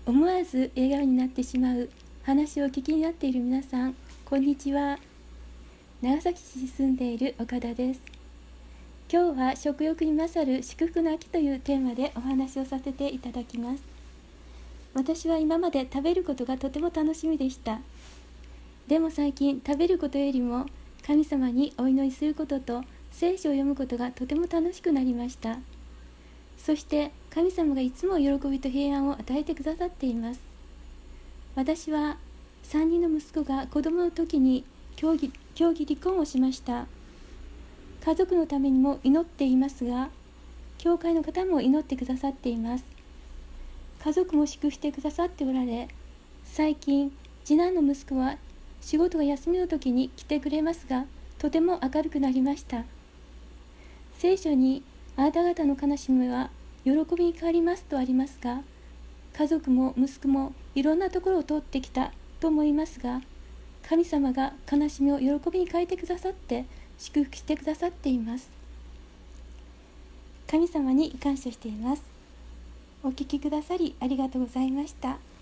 思わず笑顔になってしまう話をお聞きになっている皆さん、こんにちは。長崎市に住んでいる岡田です。今日は食欲に勝る祝福の秋というテーマでお話をさせていただきます。私は今まで食べることがとても楽しみでした。でも最近食べることよりも神様にお祈りすることと聖書を読むことがとても楽しくなりました。そして神様がいつも喜びと平安を与えてくださっています。私は3人の息子が子供の時に協議離婚をしました。家族のためにも祈っていますが、教会の方も祈ってくださっています。家族も祝福してくださっておられ、最近次男の息子は仕事が休みの時に来てくれますが、とても明るくなりました。聖書にあなた方の悲しみは喜びに変わりますとありますが、家族も息子もいろんなところを通ってきたと思いますが、神様が悲しみを喜びに変えてくださって祝福してくださっています。神様に感謝しています。お聞きくださりありがとうございました。